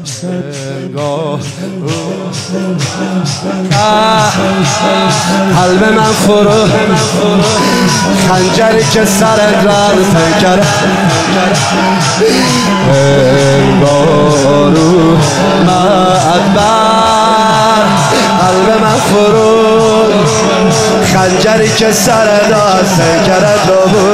قلب من فرو خنجری که سرت رد کرد انگارو معدبر قلب من فرو خنجری که سرت رد کرد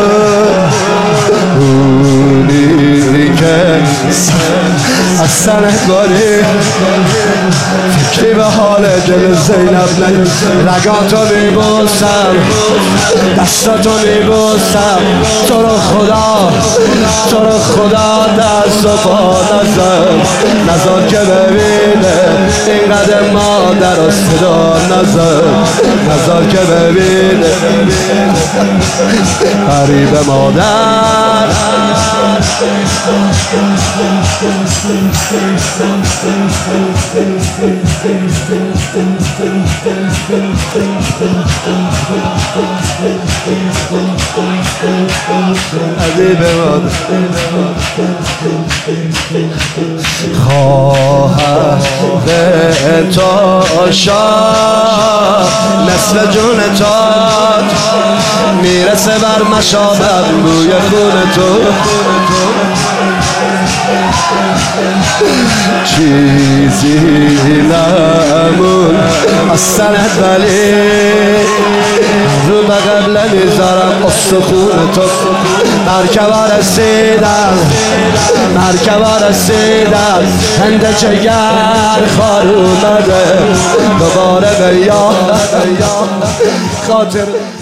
اونی که از سنگاری فکری به حال دل زینب نه رگاتو میبوسم دستاتو میبوسم تو رو خدا دست و پا نزار که ببینه اینقدر مادر و صدا نزار که ببینه قریب مادر عذیب مادر خواهر تو شاه نصف جون تو میرسه بر مشامم بوی خون تو چیزی نمون از سنت ولی رو بقبل نمیذارم استخون تو مرکبا رسیدم هند جگر خار اومده دوباره به یاد خاطر